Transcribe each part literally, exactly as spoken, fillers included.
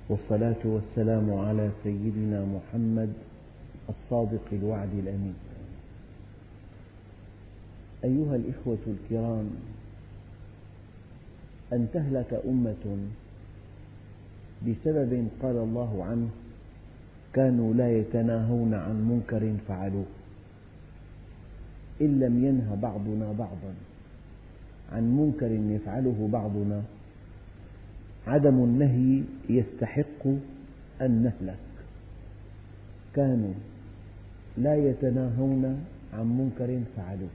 والصلاة والسلام على سيدنا محمد الصادق الوعد الأمين. أيها الإخوة الكرام، أن تهلك أمة بسبب قال الله عنه: كانوا لا يتناهون عن منكر فعلوه. إن لم ينه بعضنا بعضا عن منكر يفعله بعضنا، عدم النهي يستحق أن نهلك. كانوا لا يتناهون عن منكر فعلوه.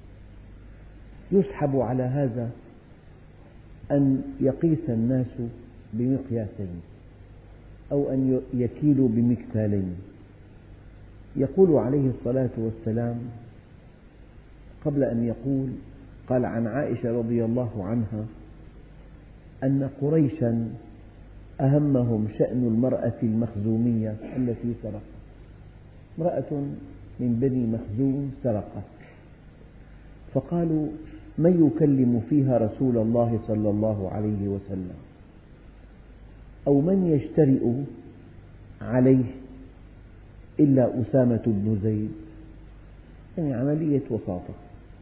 يسحب على هذا أن يقيس الناس بمقياسين، أو أن يكيلوا بمكتالين. يقول عليه الصلاة والسلام قبل أن يقول، قال عن عائشة رضي الله عنها أن قريشا أهمهم شأن المرأة المخزومية التي سرقت. امرأة من بني مخزوم سرقت، فقالوا: من يكلم فيها رسول الله صلى الله عليه وسلم، أو من يجترئ عليه إلا أسامة بن زيد. يعني عملية وساطة،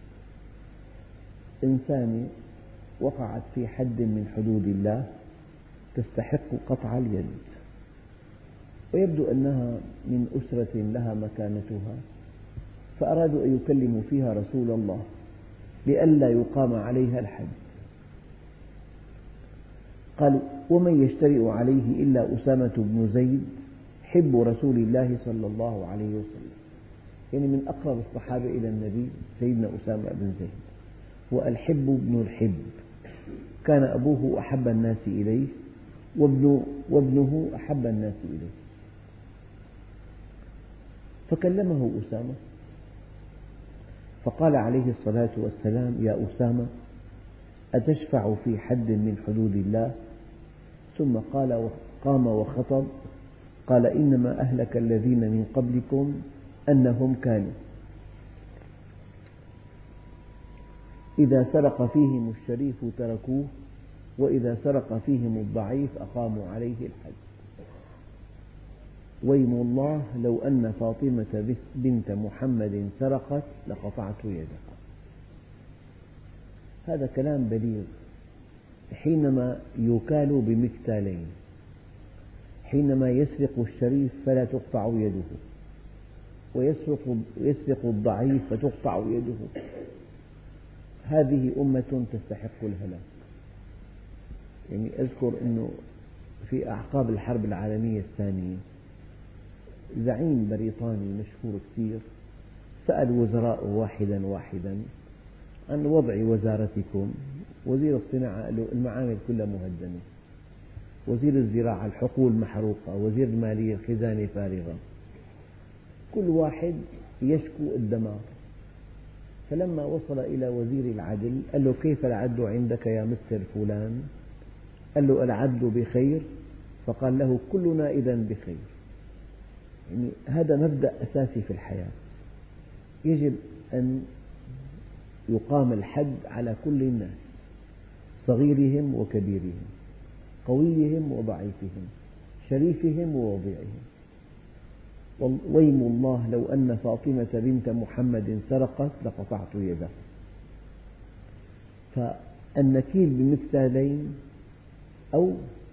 إنسانة وقعت في حد من حدود الله تستحق قطع اليد، ويبدو أنها من أسرة لها مكانتها، فأرادوا أن يكلموا فيها رسول الله لئلا يقام عليها الحد. قالوا: ومن يجترئ عليه إلا أسامة بن زيد حب رسول الله صلى الله عليه وسلم. يعني من أقرب الصحابة إلى النبي سيدنا أسامة بن زيد، والحب بن الحب، كان أبوه أحب الناس إليه وابن وابنه أحب الناس إليه. فكلمه أسامة فقال عليه الصلاة والسلام: يا أسامة، أتشفع في حد من حدود الله؟ ثم قال قام وخطب، قال: إنما أهلك الذين من قبلكم أنهم كانوا إذا سرق فيهم الشريف تركوه، وإذا سرق فيهم الضعيف أقاموا عليه الحد. ويم الله لو أن فاطمة بنت محمد سرقت لقطعت يدها. هذا كلام بليغ. حينما يكال بمكتالين، حينما يسرق الشريف فلا تقطع يده، ويسرق يسرق الضعيف فتقطع يده، هذه أمة تستحق الهلاك. يعني أذكر أنه في أعقاب الحرب العالمية الثانية زعيم بريطاني مشهور كثير سأل وزراء واحدا واحدا عن وضع وزارتكم. وزير الصناعة قال له: المعامل كلها مهدمة، وزير الزراعة الحقول محروقة، وزير المالية الخزانة فارغة، كل واحد يشكو الدمار. فلما وصل إلى وزير العدل قال له: كيف العدل عندك يا مستر فلان؟ قال له: العدل بخير. فقال له: كلنا إذن بخير. يعني هذا مبدأ أساسي في الحياة، يجب أن يقام الحد على كل الناس، صغيرهم وكبيرهم، قويهم وضعيفهم، شريفهم ووضيعهم. ويم الله لو أن فاطمة بنت محمد سرقت لقطعت يدها. فالنكيل بمكتالين، أو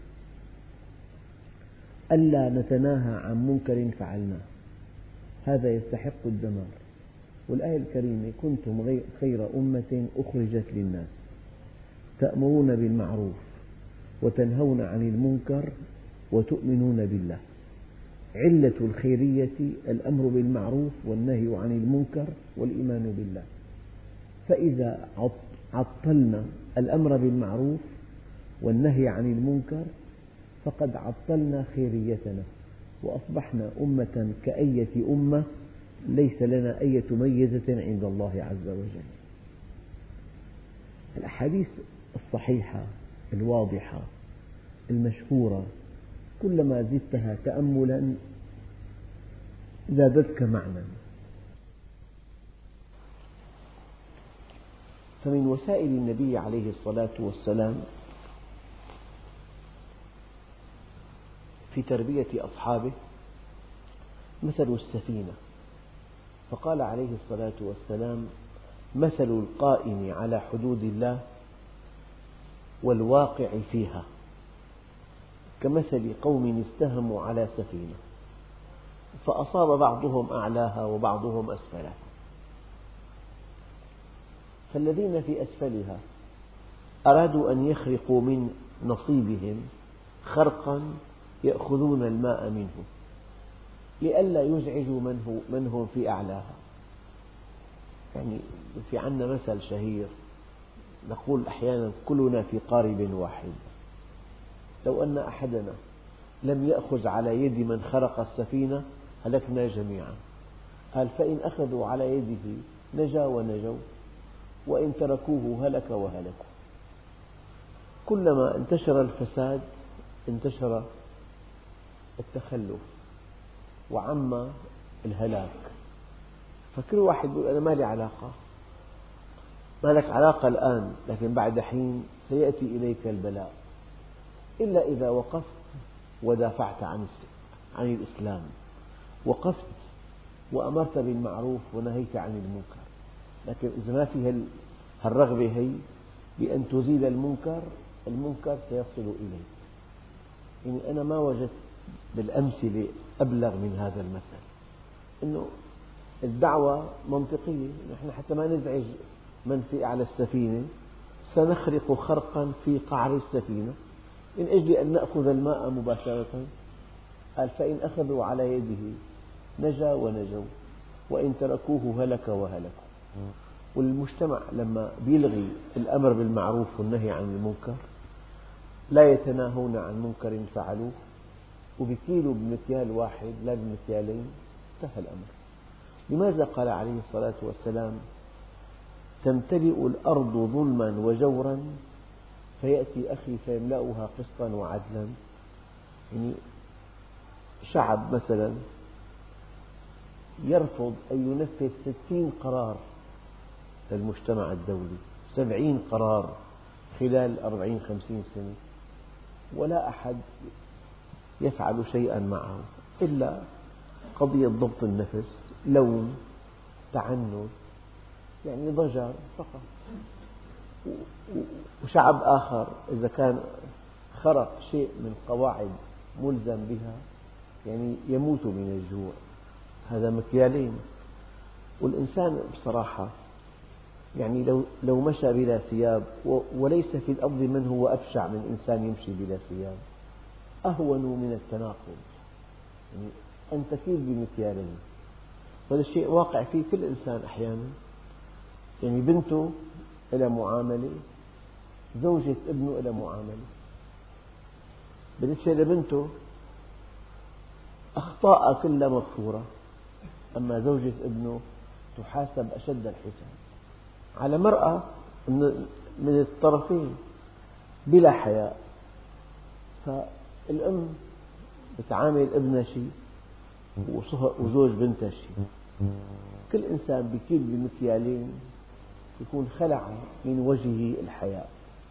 ألا نتناهى عن منكر فعلناه، هذا يستحق الدمار. والآية الكريمة: كنتم خير أمة أخرجت للناس تأمرون بالمعروف وتنهون عن المنكر وتؤمنون بالله. علة الخيرية الأمر بالمعروف والنهي عن المنكر والإيمان بالله. فإذا عطلنا الأمر بالمعروف والنهي عن المنكر فقد عطلنا خيريتنا، وأصبحنا أمة كأية أمة ليس لنا أية ميزة عند الله عز وجل. الأحاديث الصحيحة الواضحة المشهورة كلما زدتها تأملا زادتك معنى. فمن وسائل النبي عليه الصلاة والسلام في تربية أصحابه مثل السفينة، فقال عليه الصلاة والسلام: مثل القائم على حدود الله والواقع فيها كمثل قوم استهموا على سفينة فأصاب بعضهم أعلاها وبعضهم أسفلها، فالذين في أسفلها أرادوا أن يخرقوا من نصيبهم خرقا يأخذون الماء منه لئلا يزعجوا من هم في أعلاها. يعني في عندنا مثل شهير نقول أحيانا: كلنا في قارب واحد. لو أن أحدنا لم يأخذ على يد من خرق السفينة هلكنا جميعا. قال: فإن أخذوا على يده نجا ونجوا، وإن تركوه هلك وهلكوا. كلما انتشر الفساد انتشر التخلف وعم الهلاك، فكل واحد يقول: أنا ما لي علاقة. ما لك علاقة الآن، لكن بعد حين سيأتي إليك البلاء، إلا إذا وقفت ودافعت عن عن الإسلام، وقفت وأمرت بالمعروف ونهيت عن المنكر. لكن إذا ما في هالرغبة هي بأن تزيل المنكر، المنكر سيصل إليك. يعني أنا ما وجدت بالأمثلة أبلغ من هذا المثل، أنه الدعوة منطقية. نحن حتى ما نزعج من في أعلى السفينة سنخرق خرقا في قعر السفينة من أجل أن نأخذ الماء مباشرة. قال: فإن أخذوا على يده نجا ونجوا، وإن تركوه هلك وهلكوا. والمجتمع لما يلغي الأمر بالمعروف والنهي عن المنكر لا يتناهون عن منكر فعلوه، وبكيلوا بمكيال واحد لا بمكيالين، انتهى الأمر. لماذا قال عليه الصلاة والسلام: تمتلئ الأرض ظلما وجورا فيأتي أخي فيملأها قسطا وعدلا؟ يعني شعب مثلا يرفض أن ينفذ ستين قرار للمجتمع الدولي، سبعين قرار خلال أربعين خمسين سنة، ولا أحد يفعل شيئا معه إلا قضية ضبط النفس، لوم، تعنت، يعني ضجر فقط. وشعب آخر إذا كان خرق شيء من قواعد ملزم بها يعني يموت من الجوع. هذا مكيالين. والإنسان بصراحة يعني لو لو مشى بلا ثياب، وليس في الأرض من هو أبشع من إنسان يمشي بلا ثياب، أهون من التناقض. يعني أن تكيل بمكيالين، وهذا الشيء واقع فيه كل إنسان أحيانا. يعني بنته إلى معاملة، زوجة ابنه إلى معاملة. بالنسبة لبنته أخطاء كلها مغفورة، أما زوجة ابنه تحاسب أشد الحساب على مرأة من الطرفين بلا حياء. فالأم بتعامل ابنها شيء وزوج بنتها شيء. كل إنسان بكيل بمكيالين يكون خلع من وجهه الحياء.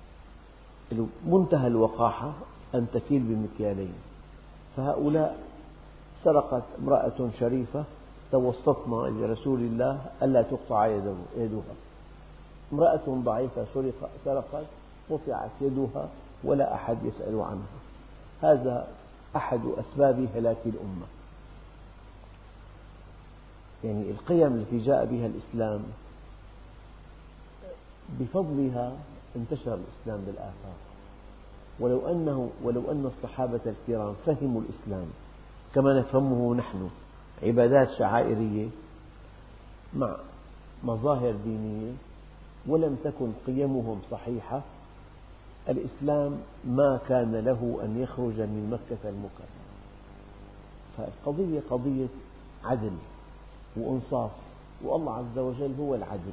منتهى الوقاحة أن تكيل بمكيالين. فهؤلاء سرقت امرأة شريفة توسطنا لرسول الله ألا تقطع يدها. امرأة ضعيفة سرقت قطعت يدها ولا أحد يسأل عنها. هذا أحد أسباب هلاك الأمة. يعني القيم التي جاء بها الإسلام بفضلها انتشر الإسلام بالآفاق. ولو أنه ولو أن الصحابة الكرام فهموا الإسلام كما نفهمه نحن، عبادات شعائرية مع مظاهر دينية، ولم تكن قيمهم صحيحة، الإسلام ما كان له أن يخرج من مكة المكرمة. فالقضية قضية عدل وإنصاف، والله عز وجل هو العدل.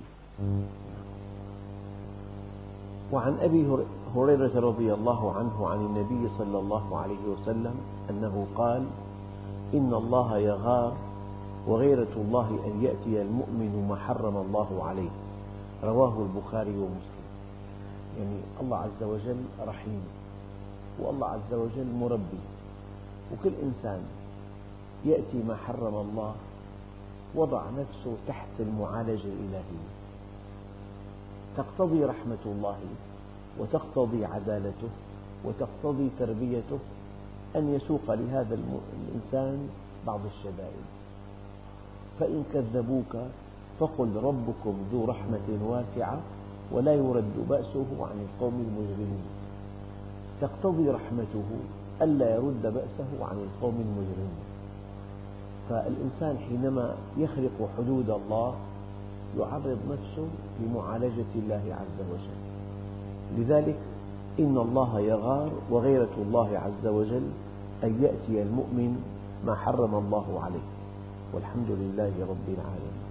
وعن أبي هريرة رضي الله عنه عن النبي صلى الله عليه وسلم أنه قال: إن الله يغار، وغيرة الله أن يأتي المؤمن ما حرم الله عليه. رواه البخاري ومسلم. يعني الله عز وجل رحيم، والله عز وجل مربي، وكل إنسان يأتي ما حرم الله وضع نفسه تحت المعالجة الإلهية، تقتضي رحمة الله وتقتضي عدالته وتقتضي تربيته أن يسوق لهذا الإنسان بعض الشدائد. فإن كذبوك فقل ربكم ذو رحمة واسعة ولا يرد بأسه عن القوم المجرمين. تقتضي رحمته ألا يرد بأسه عن القوم المجرمين. فالإنسان حينما يخرق حدود الله يعرض نفسه لمعالجة الله عز وجل. لذلك إن الله يغار، وغيرة الله عز وجل أن يأتي المؤمن ما حرم الله عليه. والحمد لله رب العالمين.